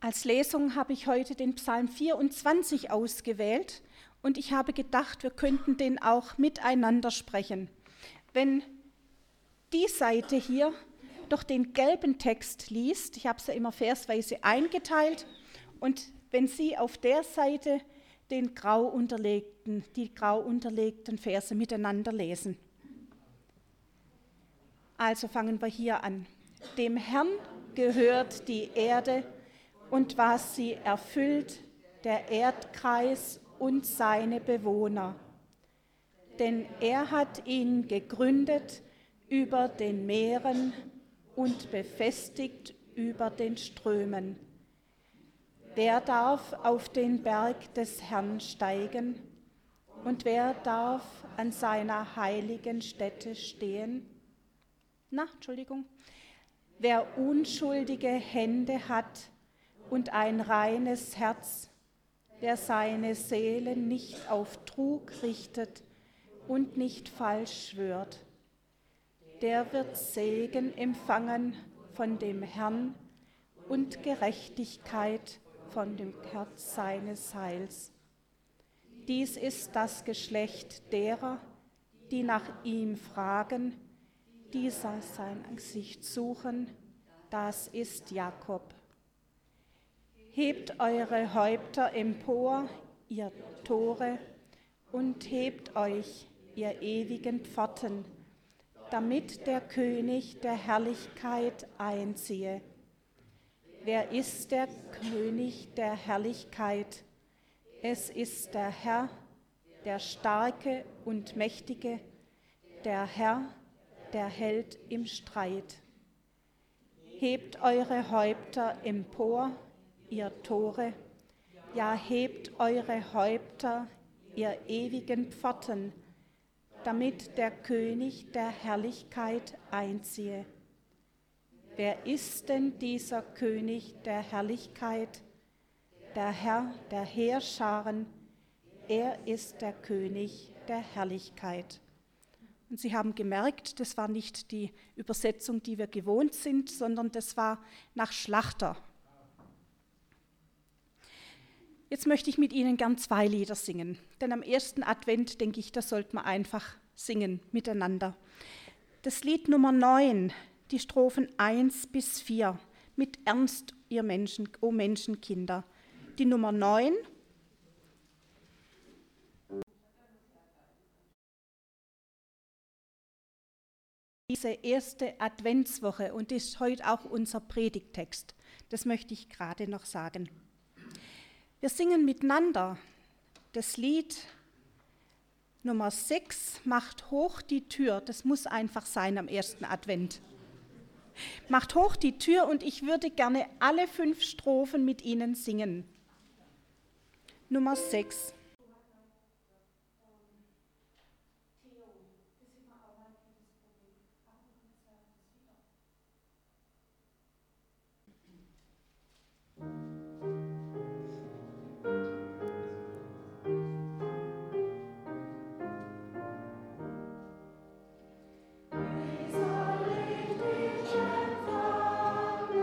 Als Lesung habe ich heute den Psalm 24 ausgewählt und ich habe gedacht, wir könnten den auch miteinander sprechen. Wenn die Seite hier doch den gelben Text liest, ich habe es ja immer versweise eingeteilt, und wenn Sie auf der Seite die grau unterlegten Verse miteinander lesen. Also fangen wir hier an. Dem Herrn gehört die Erde und was sie erfüllt, der Erdkreis und seine Bewohner. Denn er hat ihn gegründet über den Meeren und befestigt über den Strömen. Wer darf auf den Berg des Herrn steigen und wer darf an seiner heiligen Stätte stehen? Wer unschuldige Hände hat und ein reines Herz, wer seine Seele nicht auf Trug richtet und nicht falsch schwört, der wird Segen empfangen von dem Herrn und Gerechtigkeit von dem Herz seines Heils. Dies ist das Geschlecht derer, die nach ihm fragen, die sein Angesicht suchen, das ist Jakob. Hebt eure Häupter empor, ihr Tore, und hebt euch, ihr ewigen Pforten, damit der König der Herrlichkeit einziehe. Wer ist der König der Herrlichkeit? Es ist der Herr, der Starke und Mächtige, der Herr, der Held im Streit. Hebt eure Häupter empor, ihr Tore, ja hebt eure Häupter, ihr ewigen Pforten, damit der König der Herrlichkeit einziehe. Wer ist denn dieser König der Herrlichkeit? Der Herr der Heerscharen, er ist der König der Herrlichkeit. Und Sie haben gemerkt, das war nicht die Übersetzung, die wir gewohnt sind, sondern das war nach Schlachter. Jetzt möchte ich mit Ihnen gern 2 Lieder singen, denn am ersten Advent, denke ich, das sollte man einfach singen miteinander. Das Lied Nummer 9, die Strophen 1 bis 4, mit Ernst, ihr Menschen, o Menschenkinder. Die Nummer 9. Diese erste Adventswoche, und das ist heute auch unser Predigttext. Das möchte ich gerade noch sagen. Wir singen miteinander das Lied Nummer 6, Macht hoch die Tür. Das muss einfach sein am ersten Advent. Macht hoch die Tür, und ich würde gerne alle 5 Strophen mit Ihnen singen. Nummer 6.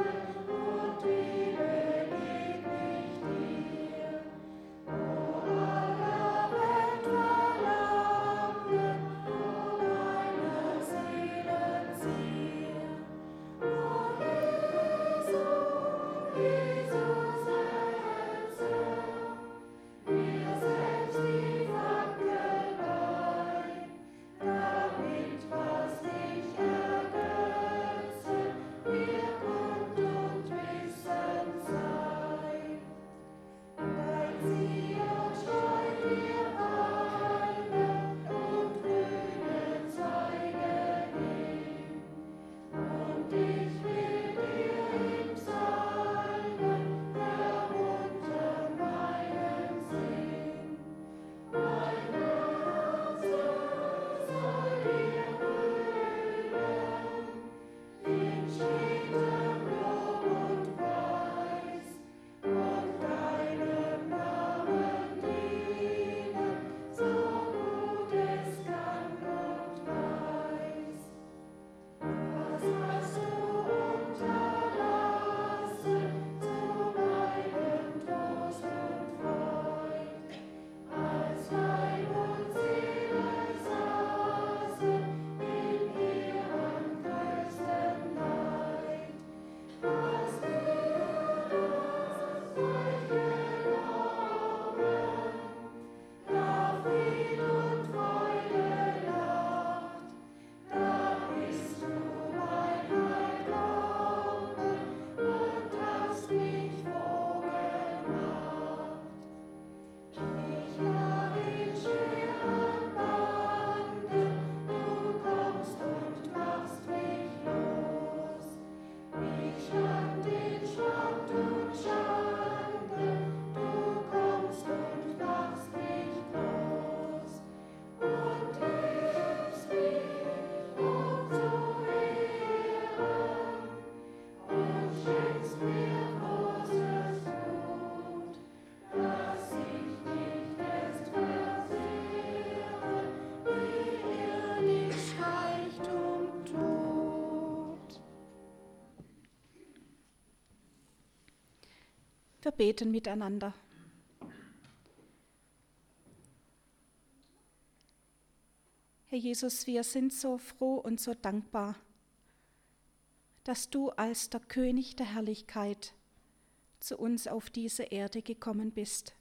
Oh, Wir beten miteinander. Herr Jesus, wir sind so froh und so dankbar, dass du als der König der Herrlichkeit zu uns auf diese Erde gekommen bist.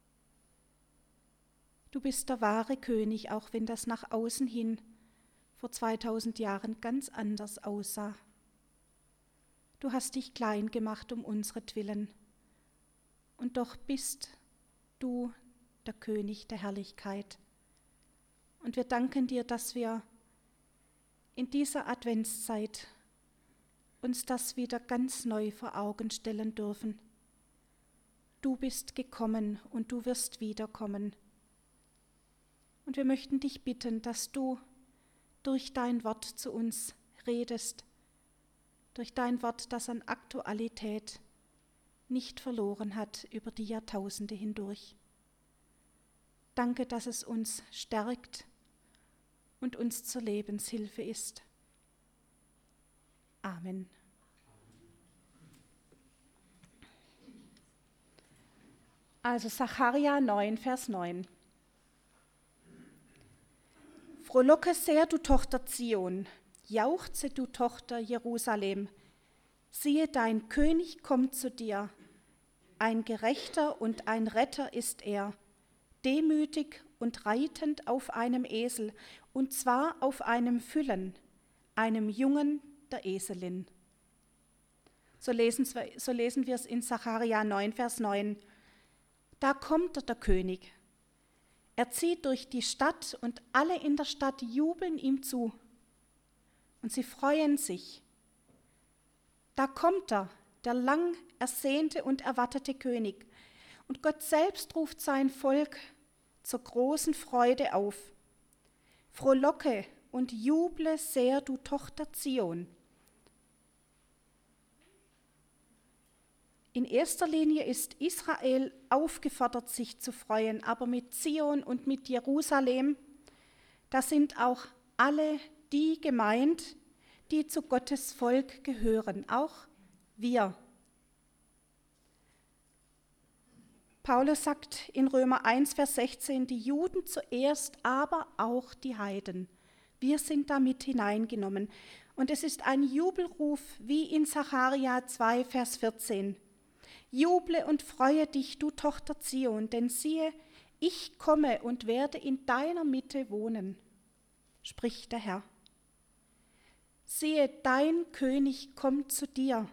Du bist der wahre König, auch wenn das nach außen hin vor 2000 Jahren ganz anders aussah. Du hast dich klein gemacht um unsretwillen. Und doch bist du der König der Herrlichkeit. Und wir danken dir, dass wir in dieser Adventszeit uns das wieder ganz neu vor Augen stellen dürfen. Du bist gekommen und du wirst wiederkommen. Und wir möchten dich bitten, dass du durch dein Wort zu uns redest, durch dein Wort, das an Aktualität nicht verloren hat über die Jahrtausende hindurch. Danke, dass es uns stärkt und uns zur Lebenshilfe ist. Amen. Also Sacharja 9, Vers 9. Frohlocke sehr, du Tochter Zion, jauchze, du Tochter Jerusalem. Siehe, dein König kommt zu dir, ein Gerechter und ein Retter ist er, demütig und reitend auf einem Esel, und zwar auf einem Füllen, einem Jungen der Eselin. So lesen wir es in Sacharja 9, Vers 9. Da kommt der König. Er zieht durch die Stadt und alle in der Stadt jubeln ihm zu. Und sie freuen sich. Da kommt er, der lang ersehnte und erwartete König. Und Gott selbst ruft sein Volk zur großen Freude auf. Frohlocke und juble sehr, du Tochter Zion. In erster Linie ist Israel aufgefordert, sich zu freuen, aber mit Zion und mit Jerusalem, da sind auch alle die gemeint, die zu Gottes Volk gehören, auch wir. Paulus sagt in Römer 1, Vers 16, die Juden zuerst, aber auch die Heiden. Wir sind damit hineingenommen. Und es ist ein Jubelruf wie in Sacharja 2, Vers 14. Juble und freue dich, du Tochter Zion, denn siehe, ich komme und werde in deiner Mitte wohnen, spricht der Herr. Siehe, dein König kommt zu dir.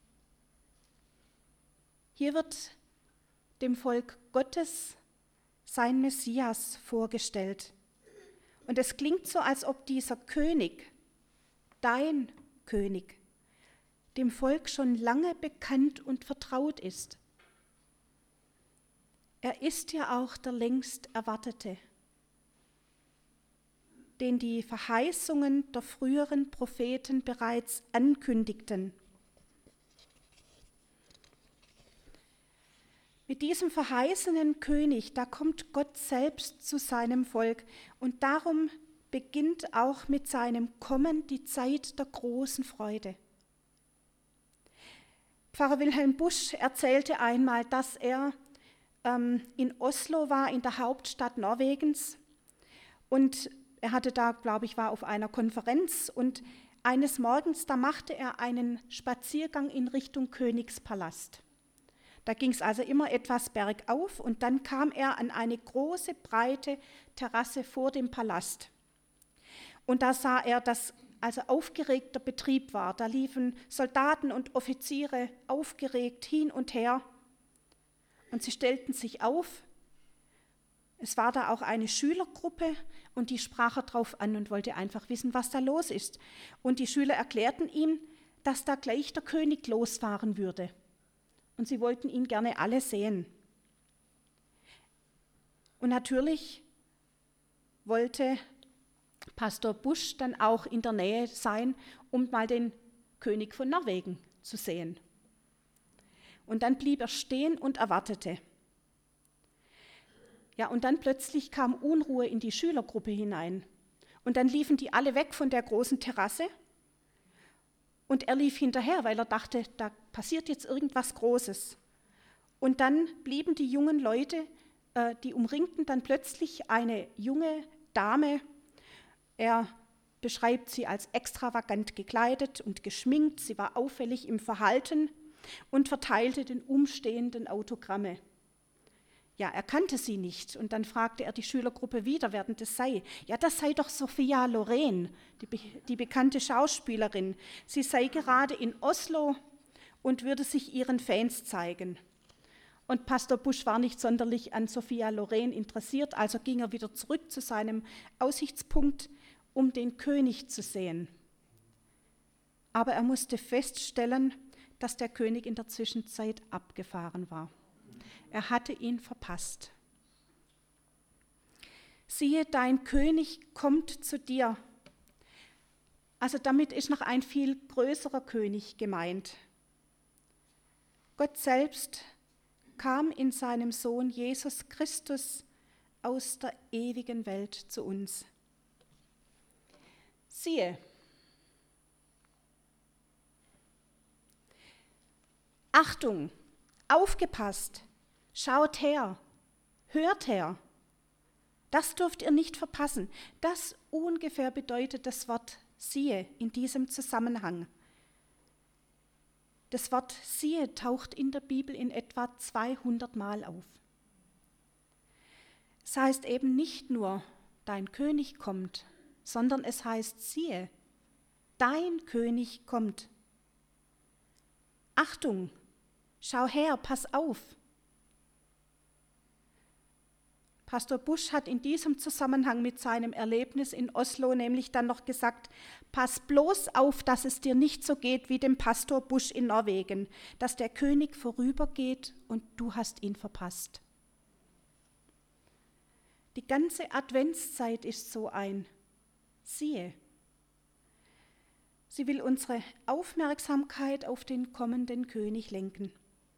Hier wird dem Volk Gottes sein Messias vorgestellt. Und es klingt so, als ob dieser König, dein König, dem Volk schon lange bekannt und vertraut ist. Er ist ja auch der längst Erwartete, den die Verheißungen der früheren Propheten bereits ankündigten. Mit diesem verheißenen König, da kommt Gott selbst zu seinem Volk und darum beginnt auch mit seinem Kommen die Zeit der großen Freude. Pfarrer Wilhelm Busch erzählte einmal, dass er in Oslo war, in der Hauptstadt Norwegens. Und er hatte da, glaube ich, war auf einer Konferenz. Und eines Morgens, da machte er einen Spaziergang in Richtung Königspalast. Da ging es also immer etwas bergauf und dann kam er an eine große, breite Terrasse vor dem Palast. Und da sah er, dass also aufgeregter Betrieb war. Da liefen Soldaten und Offiziere aufgeregt hin und her und sie stellten sich auf. Es war da auch eine Schülergruppe und die sprach er drauf an und wollte einfach wissen, was da los ist. Und die Schüler erklärten ihm, dass da gleich der König losfahren würde. Und sie wollten ihn gerne alle sehen. Und natürlich wollte Pastor Busch dann auch in der Nähe sein, um mal den König von Norwegen zu sehen. Und dann blieb er stehen und erwartete. Ja, und dann plötzlich kam Unruhe in die Schülergruppe hinein. Und dann liefen die alle weg von der großen Terrasse. Und er lief hinterher, weil er dachte, da passiert jetzt irgendwas Großes. Und dann blieben die jungen Leute, die umringten dann plötzlich eine junge Dame. Er beschreibt sie als extravagant gekleidet und geschminkt. Sie war auffällig im Verhalten und verteilte den Umstehenden Autogramme. Ja, er kannte sie nicht. Und dann fragte er die Schülergruppe wieder, wer denn das sei. Ja, das sei doch Sophia Loren, die bekannte Schauspielerin. Sie sei gerade in Oslo und würde sich ihren Fans zeigen. Und Pastor Busch war nicht sonderlich an Sophia Loren interessiert, also ging er wieder zurück zu seinem Aussichtspunkt, um den König zu sehen. Aber er musste feststellen, dass der König in der Zwischenzeit abgefahren war. Er hatte ihn verpasst. Siehe, dein König kommt zu dir. Also damit ist noch ein viel größerer König gemeint. Gott selbst kam in seinem Sohn Jesus Christus aus der ewigen Welt zu uns. Siehe, Achtung, aufgepasst, schaut her, hört her. Das dürft ihr nicht verpassen. Das ungefähr bedeutet das Wort siehe in diesem Zusammenhang. Das Wort siehe taucht in der Bibel in etwa 200 Mal auf. Es heißt eben nicht nur, dein König kommt, sondern es heißt siehe, dein König kommt. Achtung, schau her, pass auf. Pastor Busch hat in diesem Zusammenhang mit seinem Erlebnis in Oslo nämlich dann noch gesagt, pass bloß auf, dass es dir nicht so geht wie dem Pastor Busch in Norwegen, dass der König vorübergeht und du hast ihn verpasst. Die ganze Adventszeit ist so ein Siehe. Sie will unsere Aufmerksamkeit auf den kommenden König lenken.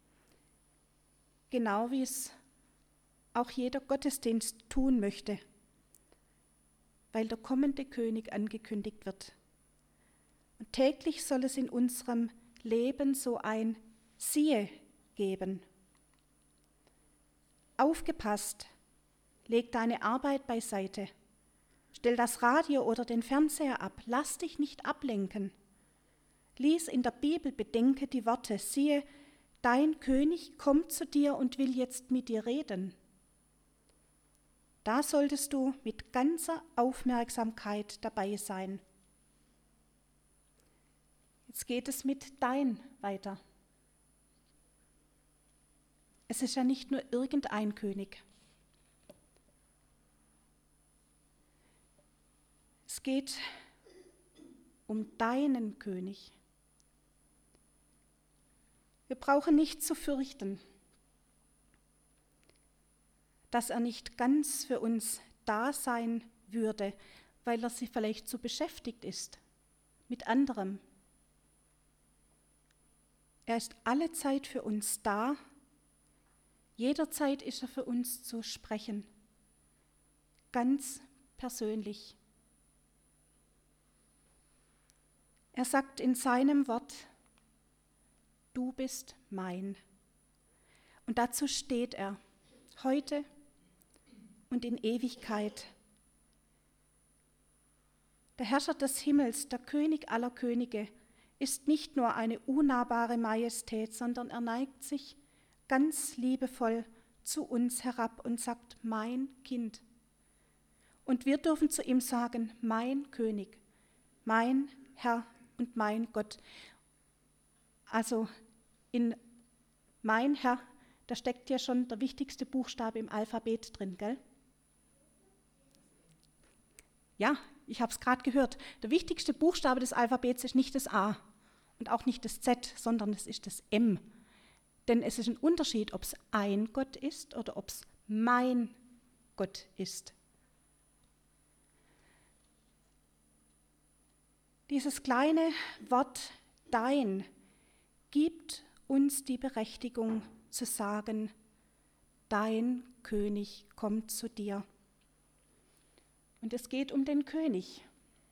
Genau wie es auch jeder Gottesdienst tun möchte, weil der kommende König angekündigt wird. Und täglich soll es in unserem Leben so ein Siehe geben. Aufgepasst, leg deine Arbeit beiseite, stell das Radio oder den Fernseher ab, lass dich nicht ablenken. Lies in der Bibel, bedenke die Worte, siehe, dein König kommt zu dir und will jetzt mit dir reden. Da solltest du mit ganzer Aufmerksamkeit dabei sein. Jetzt geht es mit dein weiter. Es ist ja nicht nur irgendein König. Es geht um deinen König. Wir brauchen nicht zu fürchten, dass er nicht ganz für uns da sein würde, weil er sich vielleicht so beschäftigt ist mit anderem. Er ist alle Zeit für uns da, jederzeit ist er für uns zu sprechen, ganz persönlich. Er sagt in seinem Wort, du bist mein. Und dazu steht er, heute und in Ewigkeit. Der Herrscher des Himmels, der König aller Könige, ist nicht nur eine unnahbare Majestät, sondern er neigt sich ganz liebevoll zu uns herab und sagt, mein Kind. Und wir dürfen zu ihm sagen, mein König, mein Herr und mein Gott. Also in mein Herr, da steckt ja schon der wichtigste Buchstabe im Alphabet drin, gell? Ja, ich habe es gerade gehört. Der wichtigste Buchstabe des Alphabets ist nicht das A und auch nicht das Z, sondern es ist das M. Denn es ist ein Unterschied, ob es ein Gott ist oder ob es mein Gott ist. Dieses kleine Wort dein gibt uns die Berechtigung zu sagen, dein König kommt zu dir. Und es geht um den König.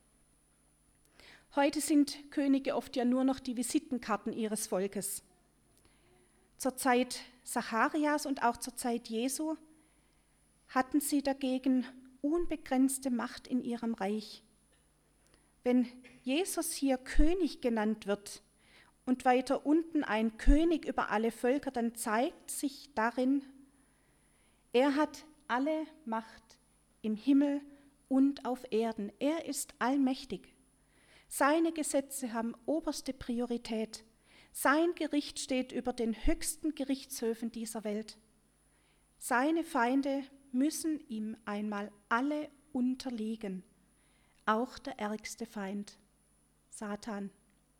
Heute sind Könige oft ja nur noch die Visitenkarten ihres Volkes. Zur Zeit Zacharias und auch zur Zeit Jesu hatten sie dagegen unbegrenzte Macht in ihrem Reich. Wenn Jesus hier König genannt wird und weiter unten ein König über alle Völker, dann zeigt sich darin, er hat alle Macht im Himmel und auf Erden. Er ist allmächtig. Seine Gesetze haben oberste Priorität. Sein Gericht steht über den höchsten Gerichtshöfen dieser Welt. Seine Feinde müssen ihm einmal alle unterliegen, auch der ärgste Feind, Satan.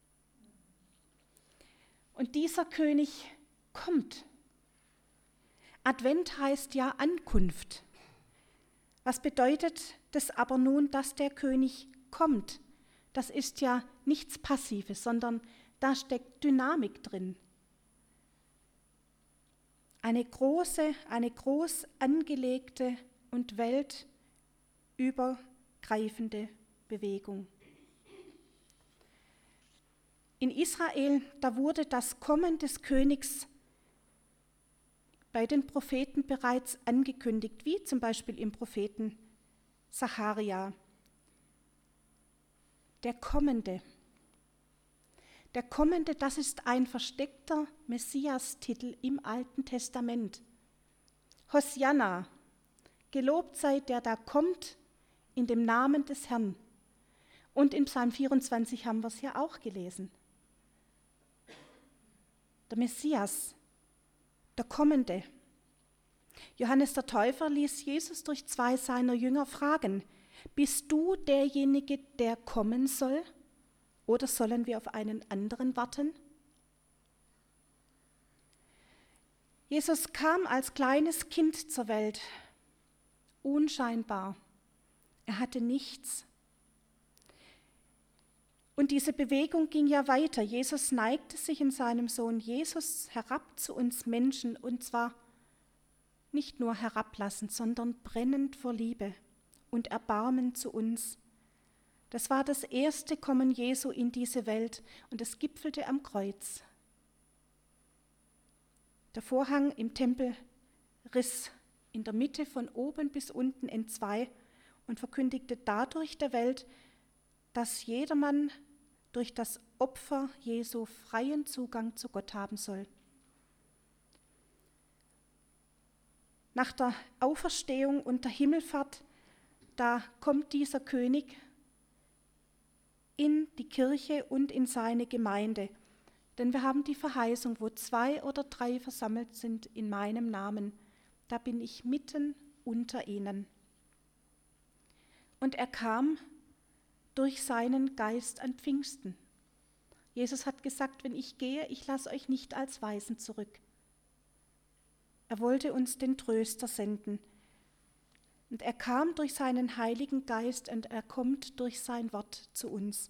Und dieser König kommt. Advent heißt ja Ankunft. Was bedeutet das aber nun, dass der König kommt? Das ist ja nichts Passives, sondern da steckt Dynamik drin. Eine groß angelegte und weltübergreifende Bewegung. In Israel, da wurde das Kommen des Königs bei den Propheten bereits angekündigt, wie zum Beispiel im Propheten Zacharia. Der Kommende, das ist ein versteckter Messias-Titel im Alten Testament. Hosianna, gelobt sei der da kommt in dem Namen des Herrn. Und in Psalm 24 haben wir es ja auch gelesen. Der Messias, der Kommende. Johannes der Täufer ließ Jesus durch 2 seiner Jünger fragen: Bist du derjenige, der kommen soll? Oder sollen wir auf einen anderen warten? Jesus kam als kleines Kind zur Welt, unscheinbar. Er hatte nichts. Und diese Bewegung ging ja weiter. Jesus neigte sich in seinem Sohn Jesus herab zu uns Menschen, und zwar nicht nur herablassend, sondern brennend vor Liebe und Erbarmen zu uns. Das war das erste Kommen Jesu in diese Welt und es gipfelte am Kreuz. Der Vorhang im Tempel riss in der Mitte von oben bis unten entzwei und verkündigte dadurch der Welt, dass jedermann durch das Opfer Jesu freien Zugang zu Gott haben soll. Nach der Auferstehung und der Himmelfahrt, da kommt dieser König in die Kirche und in seine Gemeinde. Denn wir haben die Verheißung, wo 2 oder 3 versammelt sind in meinem Namen, da bin ich mitten unter ihnen. Und er kam durch seinen Geist an Pfingsten. Jesus hat gesagt, wenn ich gehe, ich lasse euch nicht als Waisen zurück. Er wollte uns den Tröster senden. Und er kam durch seinen Heiligen Geist und er kommt durch sein Wort zu uns.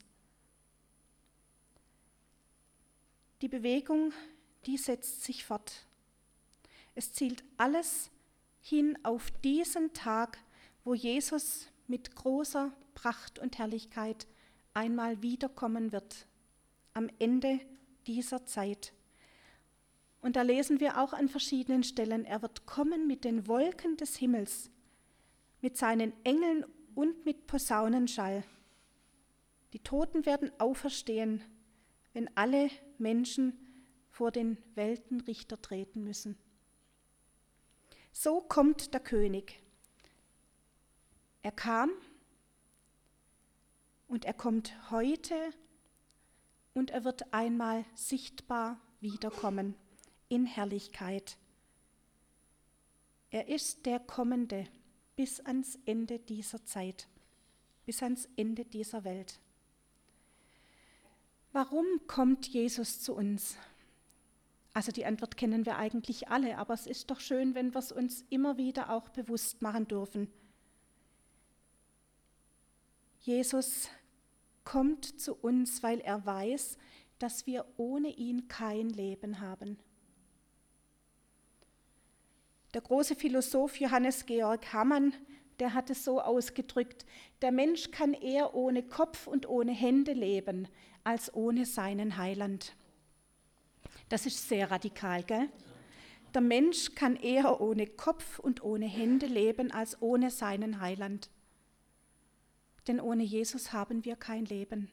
Die Bewegung, die setzt sich fort. Es zielt alles hin auf diesen Tag, wo Jesus mit großer Pracht und Herrlichkeit einmal wiederkommen wird, am Ende dieser Zeit. Und da lesen wir auch an verschiedenen Stellen, er wird kommen mit den Wolken des Himmels, mit seinen Engeln und mit Posaunenschall. Die Toten werden auferstehen, wenn alle Menschen vor den Weltenrichter treten müssen. So kommt der König. Er kam und er kommt heute und er wird einmal sichtbar wiederkommen in Herrlichkeit. Er ist der Kommende bis ans Ende dieser Zeit, bis ans Ende dieser Welt. Warum kommt Jesus zu uns? Also die Antwort kennen wir eigentlich alle, aber es ist doch schön, wenn wir es uns immer wieder auch bewusst machen dürfen. Jesus kommt zu uns, weil er weiß, dass wir ohne ihn kein Leben haben. Der große Philosoph Johannes Georg Hamann, der hat es so ausgedrückt: Der Mensch kann eher ohne Kopf und ohne Hände leben, als ohne seinen Heiland. Das ist sehr radikal, gell? der Mensch kann eher ohne Kopf und ohne Hände leben als ohne seinen Heiland. Denn ohne Jesus haben wir kein Leben.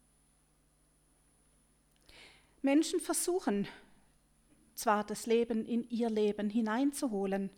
Menschen versuchen zwar das Leben in ihr Leben hineinzuholen,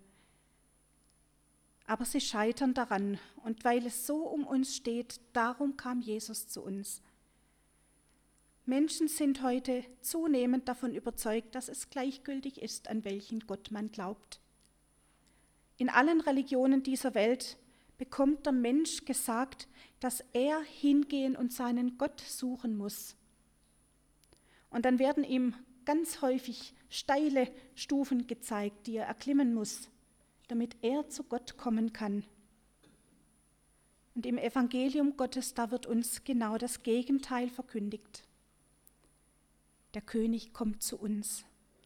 aber sie scheitern daran. Und weil es so um uns steht, darum kam Jesus zu uns. Menschen sind heute zunehmend davon überzeugt, dass es gleichgültig ist, an welchen Gott man glaubt. In allen Religionen dieser Welt bekommt der Mensch gesagt, dass er hingehen und seinen Gott suchen muss. Und dann werden ihm ganz häufig steile Stufen gezeigt, die er erklimmen muss, damit er zu Gott kommen kann. Und im Evangelium Gottes, da wird uns genau das Gegenteil verkündigt. Der König kommt zu uns.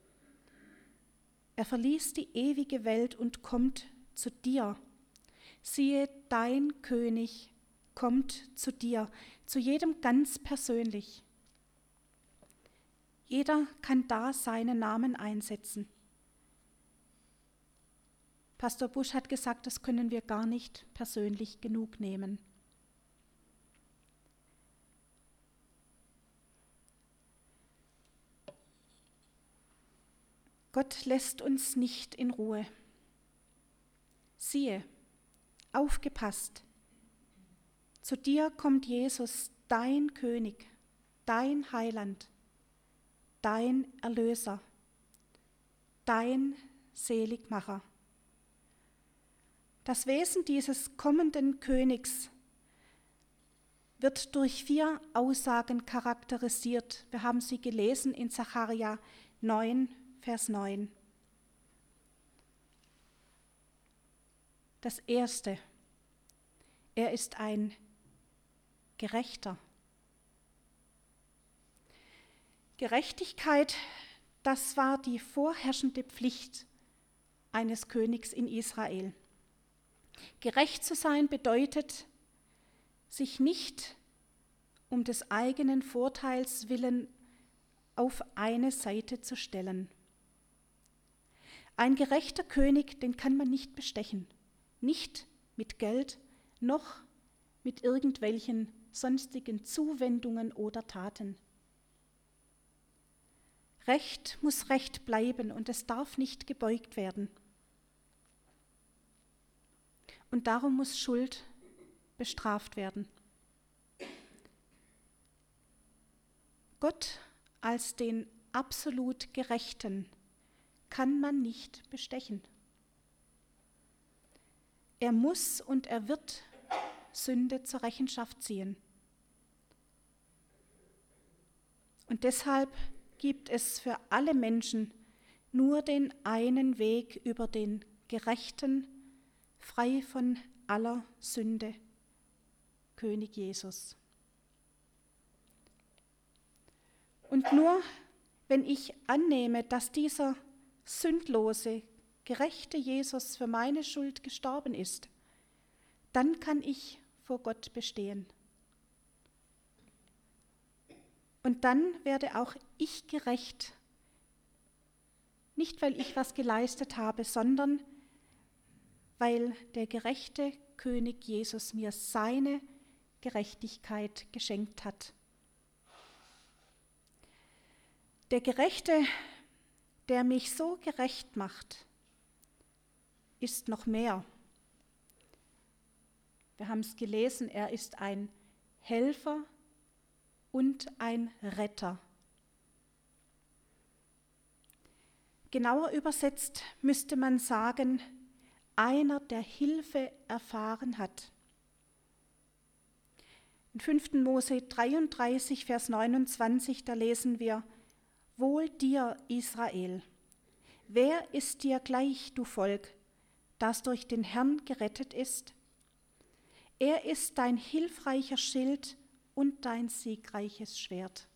Er verließ die ewige Welt und kommt zu dir. Siehe, dein König kommt zu dir, zu jedem ganz persönlich. Jeder kann da seinen Namen einsetzen. Pastor Busch hat gesagt, das können wir gar nicht persönlich genug nehmen. Gott lässt uns nicht in Ruhe. Siehe, aufgepasst, zu dir kommt Jesus, dein König, dein Heiland, dein Erlöser, dein Seligmacher. Das Wesen dieses kommenden Königs wird durch 4 Aussagen charakterisiert. Wir haben sie gelesen in Sacharja 9, Vers 9. Das Erste, er ist ein Gerechter. Gerechtigkeit, das war die vorherrschende Pflicht eines Königs in Israel. Gerecht zu sein bedeutet, sich nicht um des eigenen Vorteils willen auf eine Seite zu stellen. Ein gerechter König, den kann man nicht bestechen, nicht mit Geld, noch mit irgendwelchen sonstigen Zuwendungen oder Taten. Recht muss Recht bleiben und es darf nicht gebeugt werden. Und darum muss Schuld bestraft werden. Gott als den absolut Gerechten kann man nicht bestechen. Er muss und er wird Sünde zur Rechenschaft ziehen. Und deshalb gibt es für alle Menschen nur den einen Weg über den Gerechten, frei von aller Sünde, König Jesus. Und nur wenn ich annehme, dass dieser sündlose, gerechte Jesus für meine Schuld gestorben ist, dann kann ich vor Gott bestehen. Und dann werde auch ich gerecht, nicht weil ich was geleistet habe, sondern weil der gerechte König Jesus mir seine Gerechtigkeit geschenkt hat. Der Gerechte, der mich so gerecht macht, ist noch mehr. Wir haben es gelesen, er ist ein Helfer und ein Retter. Genauer übersetzt müsste man sagen, einer, der Hilfe erfahren hat. In 5. Mose 33, Vers 29, da lesen wir: Wohl dir, Israel, wer ist dir gleich, du Volk, das durch den Herrn gerettet ist? Er ist dein hilfreicher Schild und dein siegreiches Schwert.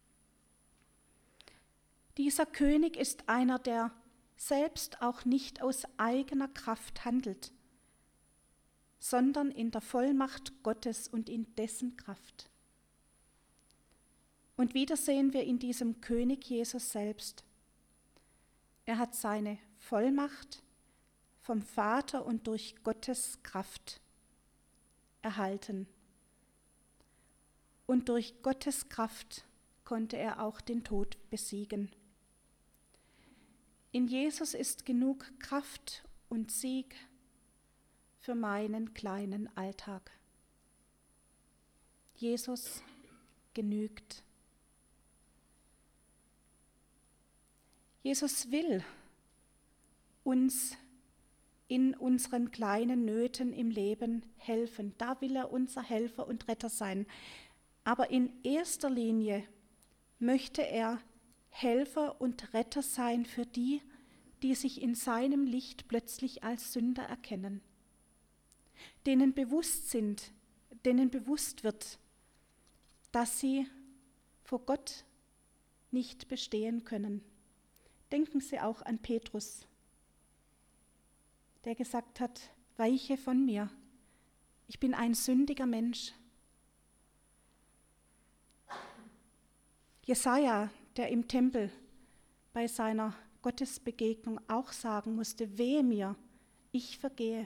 Dieser König ist einer, der selbst auch nicht aus eigener Kraft handelt, sondern in der Vollmacht Gottes und in dessen Kraft. Und wieder sehen wir in diesem König Jesus selbst. Er hat seine Vollmacht vom Vater und durch Gottes Kraft erhalten. Und durch Gottes Kraft konnte er auch den Tod besiegen. In Jesus ist genug Kraft und Sieg für meinen kleinen Alltag. Jesus genügt. Jesus will uns in unseren kleinen Nöten im Leben helfen. Da will er unser Helfer und Retter sein. Aber in erster Linie möchte er Helfer und Retter sein für die, die sich in seinem Licht plötzlich als Sünder erkennen, denen bewusst wird, dass sie vor Gott nicht bestehen können. Denken Sie auch an Petrus, der gesagt hat, weiche von mir, ich bin ein sündiger Mensch. Jesaja, der im Tempel bei seiner Gottesbegegnung auch sagen musste, wehe mir, ich vergehe.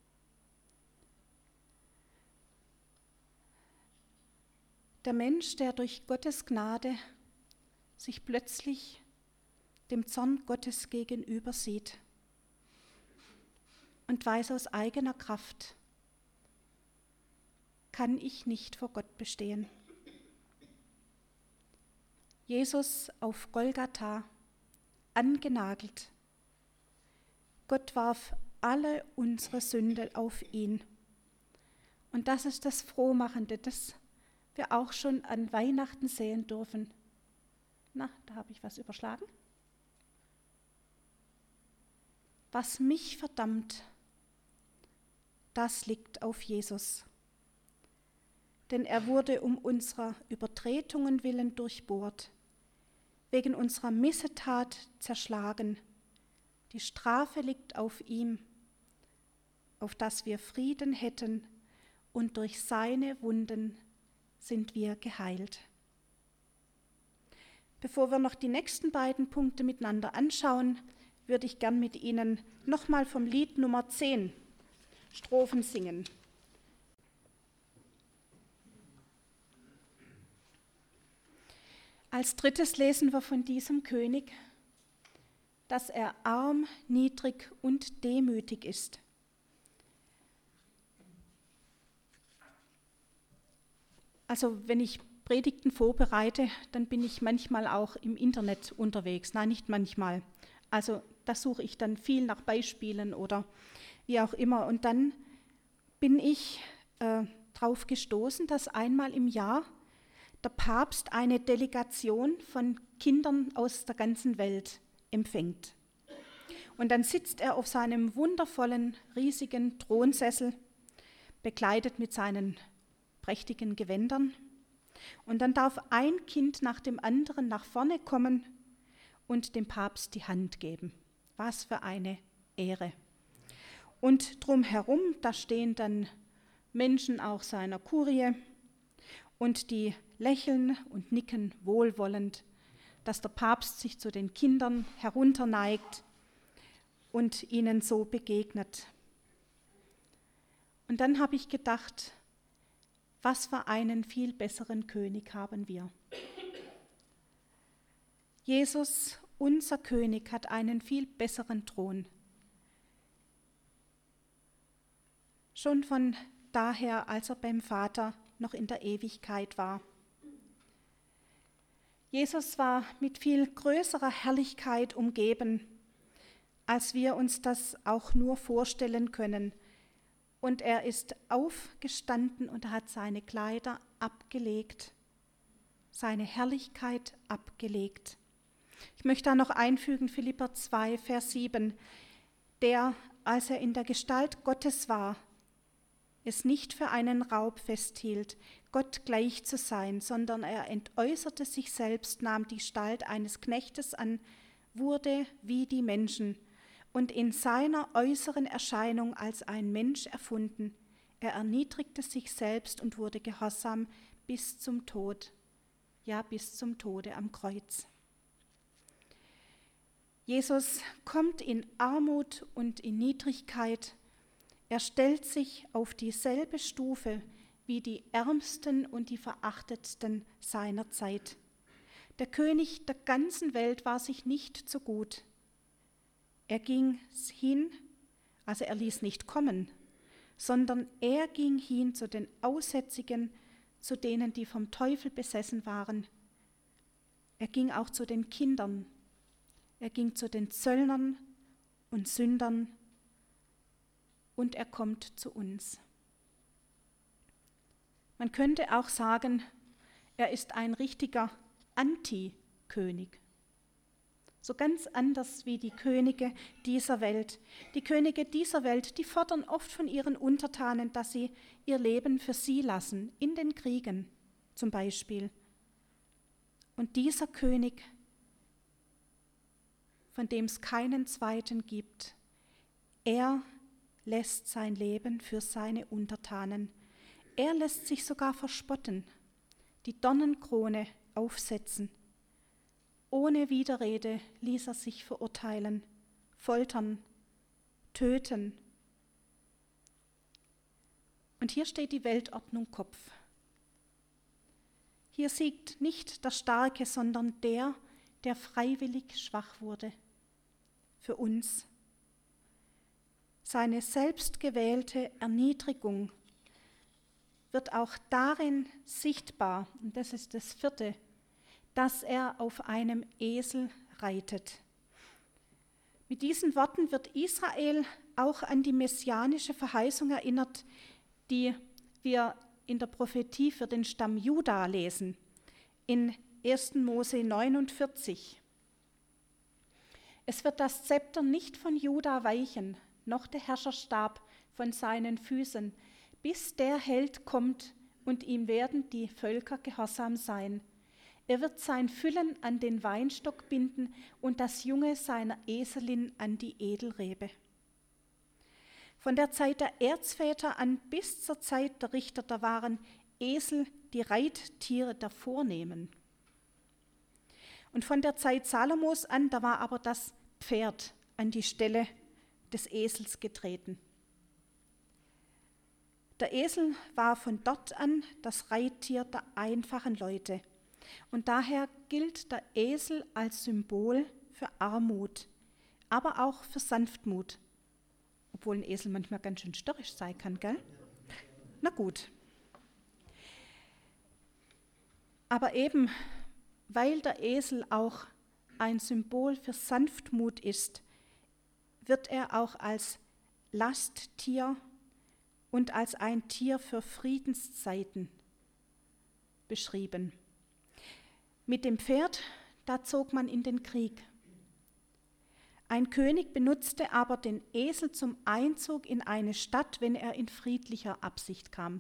Der Mensch, der durch Gottes Gnade sich plötzlich dem Zorn Gottes gegenüber sieht und weiß aus eigener Kraft, kann ich nicht vor Gott bestehen. Jesus auf Golgatha, angenagelt. Gott warf alle unsere Sünde auf ihn. Und das ist das Frohmachende, das wir auch schon an Weihnachten sehen dürfen. Na, da habe ich was überschlagen. Was mich verdammt, das liegt auf Jesus. Denn er wurde um unserer Übertretungen willen durchbohrt, wegen unserer Missetat zerschlagen. Die Strafe liegt auf ihm, auf dass wir Frieden hätten, und durch seine Wunden sind wir geheilt. Bevor wir noch die nächsten beiden Punkte miteinander anschauen, würde ich gern mit Ihnen nochmal vom Lied Nummer 10 Strophen singen. Als drittes lesen wir von diesem König, dass er arm, niedrig und demütig ist. Also wenn ich Predigten vorbereite, dann bin ich manchmal auch im Internet unterwegs. Nein, nicht manchmal. Also da suche ich dann viel nach Beispielen oder wie auch immer. Und dann bin ich darauf gestoßen, dass einmal im Jahr der Papst eine Delegation von Kindern aus der ganzen Welt empfängt. Und dann sitzt er auf seinem wundervollen, riesigen Thronsessel, bekleidet mit seinen prächtigen Gewändern. Und dann darf ein Kind nach dem anderen nach vorne kommen und dem Papst die Hand geben. Was für eine Ehre. Und drumherum, da stehen dann Menschen auch seiner Kurie und die lächeln und nicken wohlwollend, dass der Papst sich zu den Kindern herunterneigt und ihnen so begegnet. Und dann habe ich gedacht, was für einen viel besseren König haben wir. Jesus, unser König, hat einen viel besseren Thron. Schon von daher, als er beim Vater noch in der Ewigkeit war. Jesus war mit viel größerer Herrlichkeit umgeben, als wir uns das auch nur vorstellen können. Und er ist aufgestanden und hat seine Kleider abgelegt, seine Herrlichkeit abgelegt. Ich möchte da noch einfügen, Philipper 2, Vers 7, der, als er in der Gestalt Gottes war, es nicht für einen Raub festhielt, Gott gleich zu sein, sondern er entäußerte sich selbst, nahm die Gestalt eines Knechtes an, wurde wie die Menschen und in seiner äußeren Erscheinung als ein Mensch erfunden. Er erniedrigte sich selbst und wurde gehorsam bis zum Tod, ja bis zum Tode am Kreuz. Jesus kommt in Armut und in Niedrigkeit. Er stellt sich auf dieselbe Stufe wie die Ärmsten und die Verachtetsten seiner Zeit. Der König der ganzen Welt war sich nicht zu gut. Er ging hin, also er ließ nicht kommen, sondern er ging hin zu den Aussätzigen, zu denen, die vom Teufel besessen waren. Er ging auch zu den Kindern. Er ging zu den Zöllnern und Sündern und er kommt zu uns. Man könnte auch sagen, er ist ein richtiger Antikönig. So ganz anders wie die Könige dieser Welt. Die Könige dieser Welt, die fordern oft von ihren Untertanen, dass sie ihr Leben für sie lassen, in den Kriegen zum Beispiel. Und dieser König, von dem es keinen zweiten gibt, er lässt sein Leben für seine Untertanen. Er lässt sich sogar verspotten, die Dornenkrone aufsetzen. Ohne Widerrede ließ er sich verurteilen, foltern, töten. Und hier steht die Weltordnung Kopf. Hier siegt nicht der Starke, sondern der, der freiwillig schwach wurde. Für uns. Seine selbstgewählte Erniedrigung wird auch darin sichtbar, und das ist das 4., dass er auf einem Esel reitet. Mit diesen Worten wird Israel auch an die messianische Verheißung erinnert, die wir in der Prophetie für den Stamm Juda lesen, in 1. Mose 49. Es wird das Zepter nicht von Juda weichen, noch der Herrscherstab von seinen Füßen, bis der Held kommt und ihm werden die Völker gehorsam sein. Er wird sein Füllen an den Weinstock binden und das Junge seiner Eselin an die Edelrebe. Von der Zeit der Erzväter an bis zur Zeit der Richter, da waren Esel die Reittiere der Vornehmen. Und von der Zeit Salomos an, da war aber das Pferd an die Stelle des Esels getreten. Der Esel war von dort an das Reittier der einfachen Leute. Und daher gilt der Esel als Symbol für Armut, aber auch für Sanftmut. Obwohl ein Esel manchmal ganz schön störrisch sein kann, gell? Na gut. Aber eben, weil der Esel auch ein Symbol für Sanftmut ist, wird er auch als Lasttier und als ein Tier für Friedenszeiten beschrieben. Mit dem Pferd, da zog man in den Krieg. Ein König benutzte aber den Esel zum Einzug in eine Stadt, wenn er in friedlicher Absicht kam.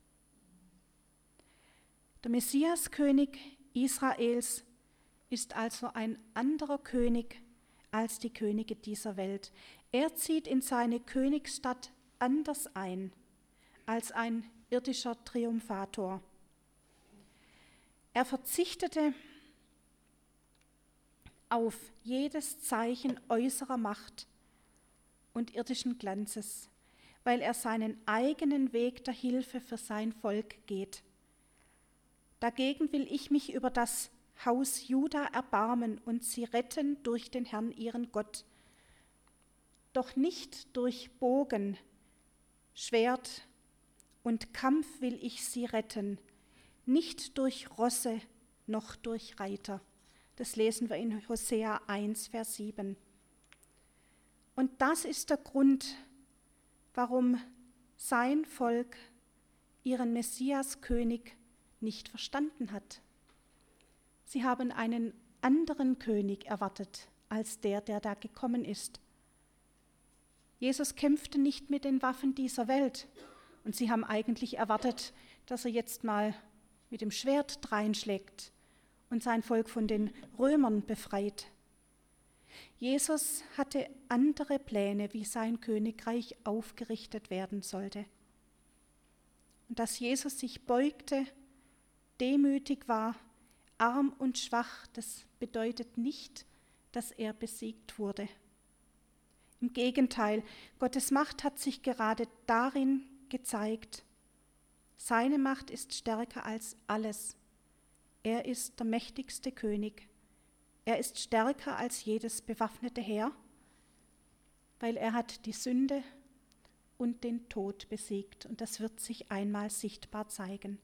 Der Messiaskönig Israels ist also ein anderer König als die Könige dieser Welt. Er zieht in seine Königsstadt anders ein als ein irdischer Triumphator. Er verzichtete auf jedes Zeichen äußerer Macht und irdischen Glanzes, weil er seinen eigenen Weg der Hilfe für sein Volk geht. Dagegen will ich mich über das Haus Juda erbarmen und sie retten durch den Herrn, ihren Gott. Doch nicht durch Bogen, Schwert und Kampf will ich sie retten, nicht durch Rosse noch durch Reiter. Das lesen wir in Hosea 1, Vers 7. Und das ist der Grund, warum sein Volk ihren Messiaskönig nicht verstanden hat. Sie haben einen anderen König erwartet als der da gekommen ist. Jesus kämpfte nicht mit den Waffen dieser Welt und sie haben eigentlich erwartet, dass er jetzt mal mit dem Schwert dreinschlägt und sein Volk von den Römern befreit. Jesus hatte andere Pläne, wie sein Königreich aufgerichtet werden sollte. Und dass Jesus sich beugte, demütig war, arm und schwach, das bedeutet nicht, dass er besiegt wurde. Im Gegenteil, Gottes Macht hat sich gerade darin gezeigt. Seine Macht ist stärker als alles. Er ist der mächtigste König. Er ist stärker als jedes bewaffnete Heer, weil er hat die Sünde und den Tod besiegt. Und das wird sich einmal sichtbar zeigen.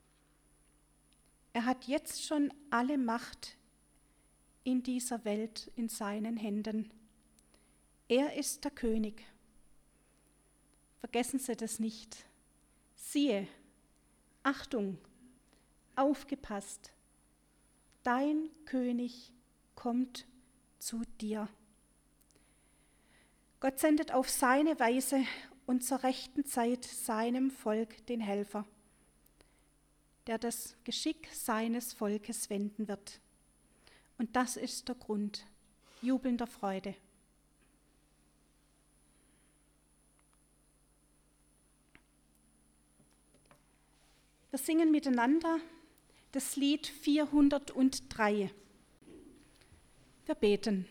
Er hat jetzt schon alle Macht in dieser Welt in seinen Händen. Er ist der König. Vergessen Sie das nicht. Siehe, Achtung, aufgepasst, dein König kommt zu dir. Gott sendet auf seine Weise und zur rechten Zeit seinem Volk den Helfer, der das Geschick seines Volkes wenden wird. Und das ist der Grund jubelnder Freude. Wir singen miteinander das Lied 403. Wir beten.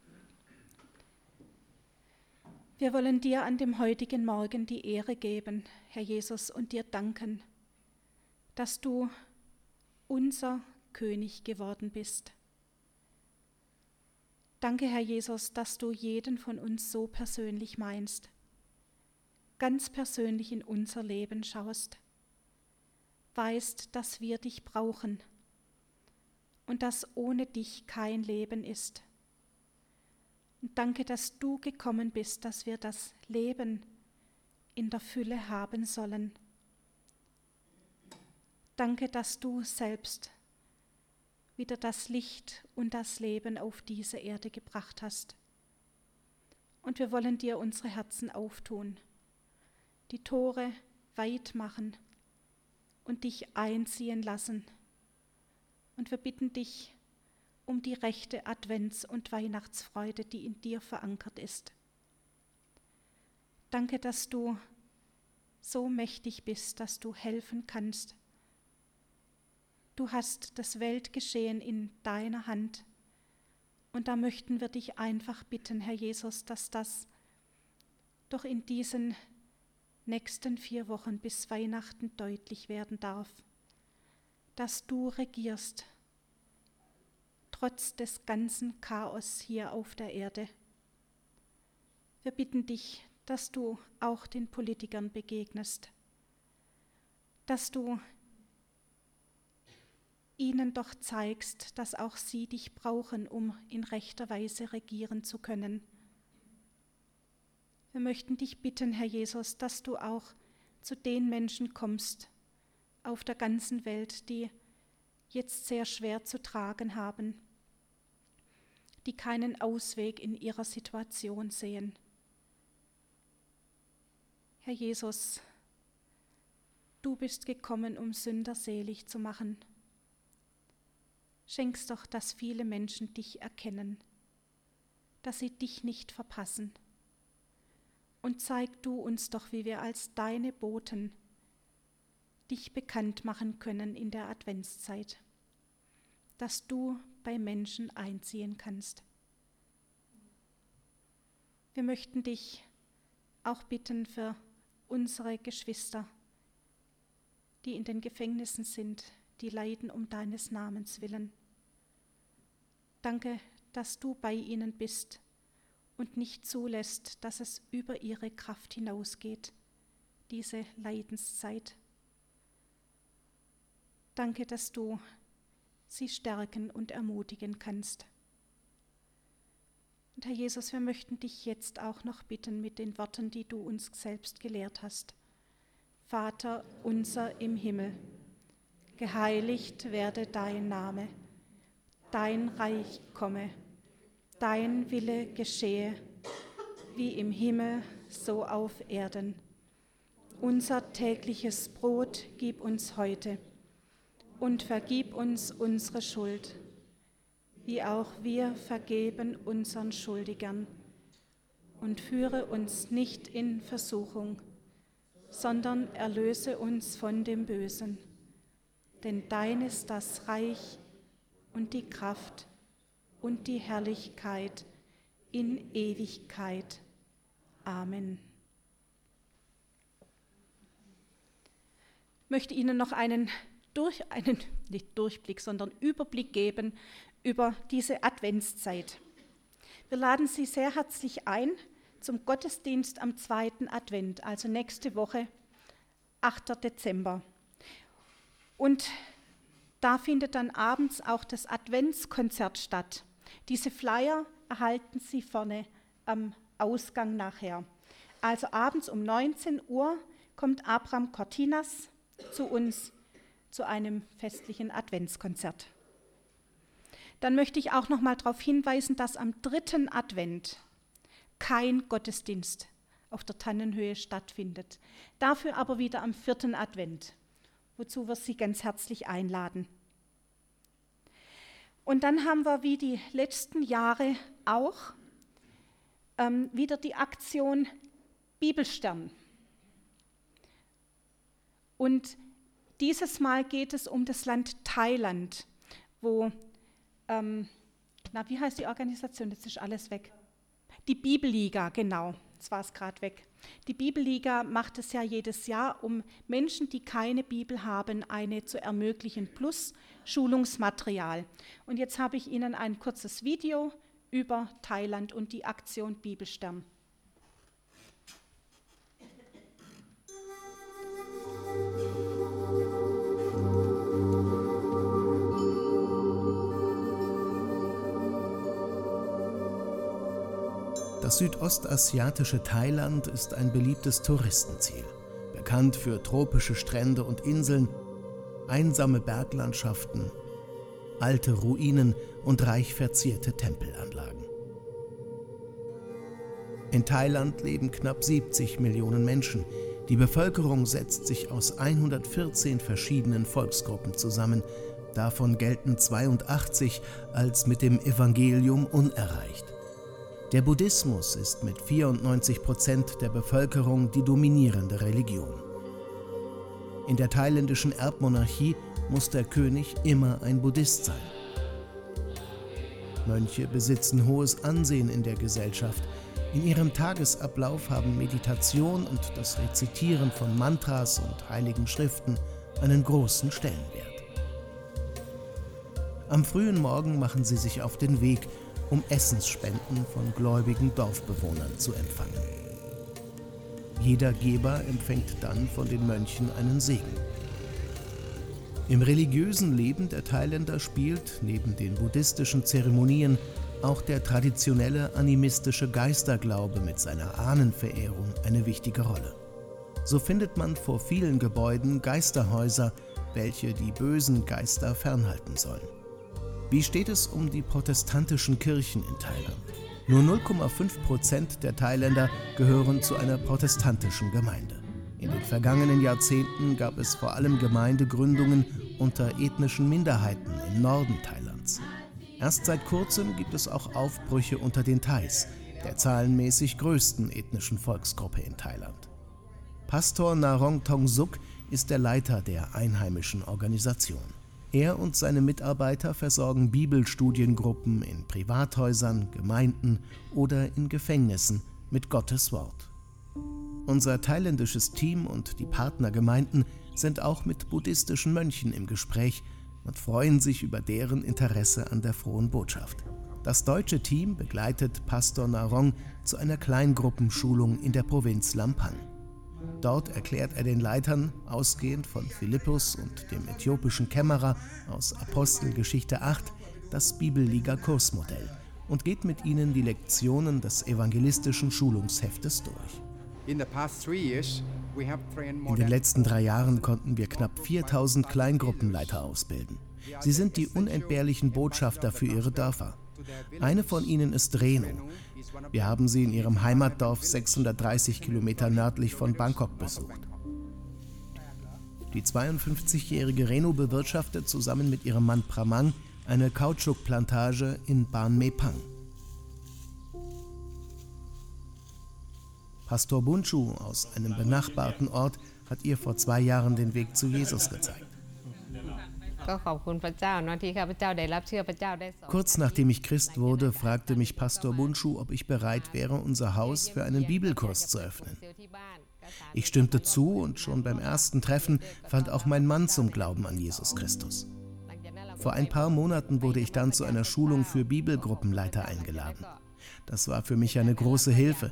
Wir wollen dir an dem heutigen Morgen die Ehre geben, Herr Jesus, und dir danken, dass du unser König geworden bist. Danke, Herr Jesus, dass du jeden von uns so persönlich meinst, ganz persönlich in unser Leben schaust, weißt, dass wir dich brauchen und dass ohne dich kein Leben ist. Und danke, dass du gekommen bist, dass wir das Leben in der Fülle haben sollen. Danke, dass du selbst wieder das Licht und das Leben auf diese Erde gebracht hast. Und wir wollen dir unsere Herzen auftun, die Tore weit machen und dich einziehen lassen. Und wir bitten dich um die rechte Advents- und Weihnachtsfreude, die in dir verankert ist. Danke, dass du so mächtig bist, dass du helfen kannst. Du hast das Weltgeschehen in deiner Hand. Und da möchten wir dich einfach bitten, Herr Jesus, dass das doch in diesen nächsten 4 Wochen bis Weihnachten deutlich werden darf, dass du regierst, trotz des ganzen Chaos hier auf der Erde. Wir bitten dich, dass du auch den Politikern begegnest, dass du ihnen doch zeigst, dass auch sie dich brauchen, um in rechter Weise regieren zu können. Wir möchten dich bitten, Herr Jesus, dass du auch zu den Menschen kommst auf der ganzen Welt, die jetzt sehr schwer zu tragen haben, die keinen Ausweg in ihrer Situation sehen. Herr Jesus, du bist gekommen, um Sünder selig zu machen. Schenk's doch, dass viele Menschen dich erkennen, dass sie dich nicht verpassen. Und zeig du uns doch, wie wir als deine Boten dich bekannt machen können in der Adventszeit, dass du bei Menschen einziehen kannst. Wir möchten dich auch bitten für unsere Geschwister, die in den Gefängnissen sind, die leiden um deines Namens willen. Danke, dass du bei ihnen bist und nicht zulässt, dass es über ihre Kraft hinausgeht, diese Leidenszeit. Danke, dass du sie stärken und ermutigen kannst. Und Herr Jesus, wir möchten dich jetzt auch noch bitten mit den Worten, die du uns selbst gelehrt hast. Vater unser im Himmel, geheiligt werde dein Name, dein Reich komme, dein Wille geschehe, wie im Himmel, so auf Erden. Unser tägliches Brot gib uns heute und vergib uns unsere Schuld, wie auch wir vergeben unseren Schuldigern. Und führe uns nicht in Versuchung, sondern erlöse uns von dem Bösen. Denn dein ist das Reich und die Kraft und die Herrlichkeit in Ewigkeit. Amen. Ich möchte Ihnen noch einen Überblick geben über diese Adventszeit. Wir laden Sie sehr herzlich ein zum Gottesdienst am 2. Advent, also nächste Woche, 8. Dezember. Und da findet dann abends auch das Adventskonzert statt. Diese Flyer erhalten Sie vorne am Ausgang nachher. Also abends um 19 Uhr kommt Abraham Cortinas zu uns zu einem festlichen Adventskonzert. Dann möchte ich auch noch mal darauf hinweisen, dass am 3. Advent kein Gottesdienst auf der Tannenhöhe stattfindet. Dafür aber wieder am 4. Advent, wozu wir Sie ganz herzlich einladen. Und dann haben wir wie die letzten Jahre auch wieder die Aktion Bibelstern. Und dieses Mal geht es um das Land Thailand, wo, wie heißt die Organisation? Jetzt ist alles weg. Die Bibelliga, genau, jetzt war es gerade weg. Die Bibelliga macht es ja jedes Jahr, um Menschen, die keine Bibel haben, eine zu ermöglichen, plus Schulungsmaterial. Und jetzt habe ich Ihnen ein kurzes Video über Thailand und die Aktion Bibelstern. Das südostasiatische Thailand ist ein beliebtes Touristenziel, bekannt für tropische Strände und Inseln, einsame Berglandschaften, alte Ruinen und reich verzierte Tempelanlagen. In Thailand leben knapp 70 Millionen Menschen. Die Bevölkerung setzt sich aus 114 verschiedenen Volksgruppen zusammen. Davon gelten 82 als mit dem Evangelium unerreicht. Der Buddhismus ist mit 94% der Bevölkerung die dominierende Religion. In der thailändischen Erbmonarchie muss der König immer ein Buddhist sein. Mönche besitzen hohes Ansehen in der Gesellschaft. In ihrem Tagesablauf haben Meditation und das Rezitieren von Mantras und heiligen Schriften einen großen Stellenwert. Am frühen Morgen machen sie sich auf den Weg, um Essensspenden von gläubigen Dorfbewohnern zu empfangen. Jeder Geber empfängt dann von den Mönchen einen Segen. Im religiösen Leben der Thailänder spielt neben den buddhistischen Zeremonien auch der traditionelle animistische Geisterglaube mit seiner Ahnenverehrung eine wichtige Rolle. So findet man vor vielen Gebäuden Geisterhäuser, welche die bösen Geister fernhalten sollen. Wie steht es um die protestantischen Kirchen in Thailand? Nur 0,5% der Thailänder gehören zu einer protestantischen Gemeinde. In den vergangenen Jahrzehnten gab es vor allem Gemeindegründungen unter ethnischen Minderheiten im Norden Thailands. Erst seit kurzem gibt es auch Aufbrüche unter den Thais, der zahlenmäßig größten ethnischen Volksgruppe in Thailand. Pastor Narong Tongsuk ist der Leiter der einheimischen Organisation. Er und seine Mitarbeiter versorgen Bibelstudiengruppen in Privathäusern, Gemeinden oder in Gefängnissen mit Gottes Wort. Unser thailändisches Team und die Partnergemeinden sind auch mit buddhistischen Mönchen im Gespräch und freuen sich über deren Interesse an der frohen Botschaft. Das deutsche Team begleitet Pastor Narong zu einer Kleingruppenschulung in der Provinz Lampang. Dort erklärt er den Leitern, ausgehend von Philippus und dem äthiopischen Kämmerer aus Apostelgeschichte 8, das Bibelliga-Kursmodell und geht mit ihnen die Lektionen des evangelistischen Schulungsheftes durch. In den letzten 3 Jahren konnten wir knapp 4000 Kleingruppenleiter ausbilden. Sie sind die unentbehrlichen Botschafter für ihre Dörfer. Eine von ihnen ist Reno. Wir haben sie in ihrem Heimatdorf 630 Kilometer nördlich von Bangkok besucht. Die 52-jährige Reno bewirtschaftet zusammen mit ihrem Mann Pramang eine Kautschukplantage in Ban Me Pang. Pastor Bunchu aus einem benachbarten Ort hat ihr vor 2 Jahren den Weg zu Jesus gezeigt. Kurz nachdem ich Christ wurde, fragte mich Pastor Bundschuh, ob ich bereit wäre, unser Haus für einen Bibelkurs zu öffnen. Ich stimmte zu und schon beim ersten Treffen fand auch mein Mann zum Glauben an Jesus Christus. Vor ein paar Monaten wurde ich dann zu einer Schulung für Bibelgruppenleiter eingeladen. Das war für mich eine große Hilfe.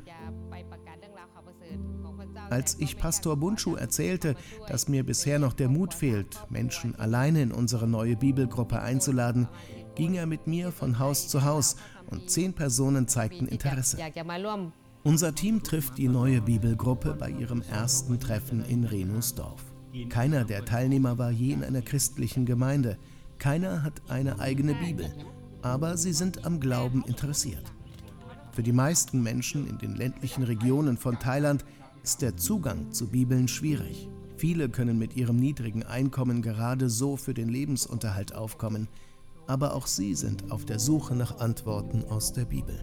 Als ich Pastor Bundschuh erzählte, dass mir bisher noch der Mut fehlt, Menschen alleine in unsere neue Bibelgruppe einzuladen, ging er mit mir von Haus zu Haus und 10 Personen zeigten Interesse. Unser Team trifft die neue Bibelgruppe bei ihrem ersten Treffen in Renusdorf. Keiner der Teilnehmer war je in einer christlichen Gemeinde. Keiner hat eine eigene Bibel, aber sie sind am Glauben interessiert. Für die meisten Menschen in den ländlichen Regionen von Thailand ist der Zugang zu Bibeln schwierig. Viele können mit ihrem niedrigen Einkommen gerade so für den Lebensunterhalt aufkommen, aber auch sie sind auf der Suche nach Antworten aus der Bibel.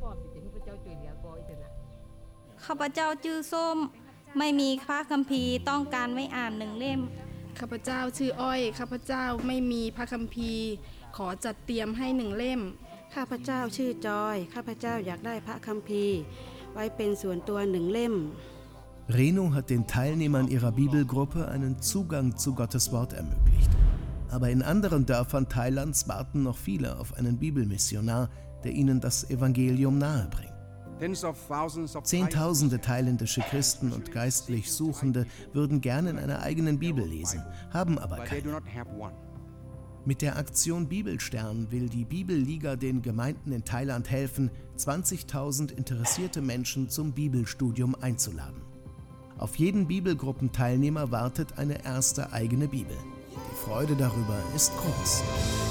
ข้าพเจ้าชื่อส้มไม่มีพระคัมภีร์ต้องการไว้อ่าน1 เล่มข้าพเจ้าชื่ออ้อยข้าพเจ้าไม่มีพระคัมภีร์ขอจัดเตรียมให้1 เล่มข้าพเจ้าชื่อจอยข้าพเจ้าอยากได้พระคัมภีร์ไว้เป็นส่วนตัว1 เล่ม Renu hat den Teilnehmern ihrer Bibelgruppe einen Zugang zu Gottes Wort ermöglicht. Aber in anderen Dörfern Thailands warten noch viele auf einen Bibelmissionar, der ihnen das Evangelium nahebringt. Zehntausende thailändische Christen und geistlich Suchende würden gerne in einer eigenen Bibel lesen, haben aber keine. Mit der Aktion Bibelstern will die Bibelliga den Gemeinden in Thailand helfen, 20.000 interessierte Menschen zum Bibelstudium einzuladen. Auf jeden Bibelgruppenteilnehmer wartet eine erste eigene Bibel. Die Freude darüber ist groß.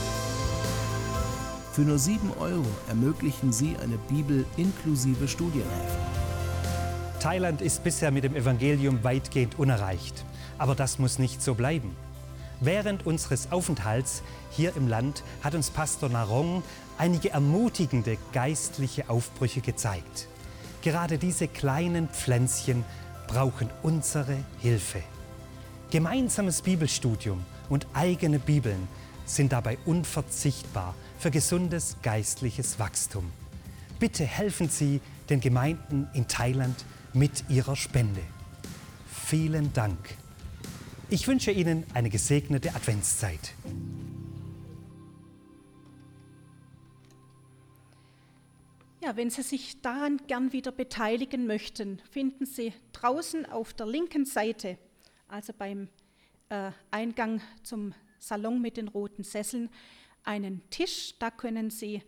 Für nur 7 € ermöglichen sie eine Bibel inklusive Studienhilfen. Thailand ist bisher mit dem Evangelium weitgehend unerreicht. Aber das muss nicht so bleiben. Während unseres Aufenthalts hier im Land hat uns Pastor Narong einige ermutigende geistliche Aufbrüche gezeigt. Gerade diese kleinen Pflänzchen brauchen unsere Hilfe. Gemeinsames Bibelstudium und eigene Bibeln sind dabei unverzichtbar für gesundes geistliches Wachstum. Bitte helfen Sie den Gemeinden in Thailand mit Ihrer Spende. Vielen Dank. Ich wünsche Ihnen eine gesegnete Adventszeit. Ja, wenn Sie sich daran gern wieder beteiligen möchten, finden Sie draußen auf der linken Seite, also beim Eingang zum Salon mit den roten Sesseln, einen Tisch. Da können Sie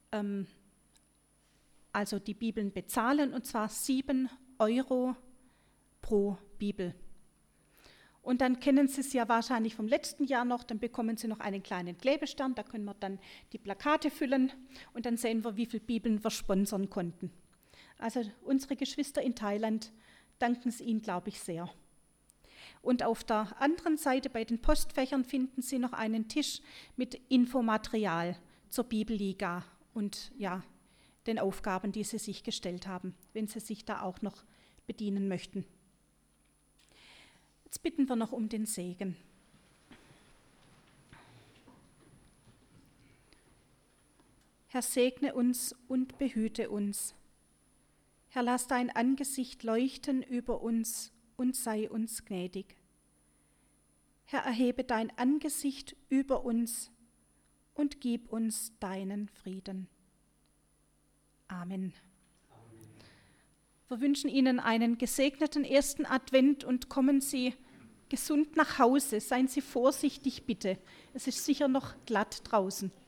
also die Bibeln bezahlen, und zwar 7 € pro Bibel. Und dann kennen Sie es ja wahrscheinlich vom letzten Jahr noch, dann bekommen Sie noch einen kleinen Klebestern, da können wir dann die Plakate füllen und dann sehen wir, wie viele Bibeln wir sponsern konnten. Also unsere Geschwister in Thailand danken es Ihnen, glaube ich, sehr. Und auf der anderen Seite bei den Postfächern finden Sie noch einen Tisch mit Infomaterial zur Bibelliga und ja, den Aufgaben, die Sie sich gestellt haben, wenn Sie sich da auch noch bedienen möchten. Jetzt bitten wir noch um den Segen. Herr, segne uns und behüte uns. Herr, lass dein Angesicht leuchten über uns und sei uns gnädig. Herr, erhebe dein Angesicht über uns und gib uns deinen Frieden. Amen. Wir wünschen Ihnen einen gesegneten ersten Advent und kommen Sie gesund nach Hause. Seien Sie vorsichtig, bitte. Es ist sicher noch glatt draußen.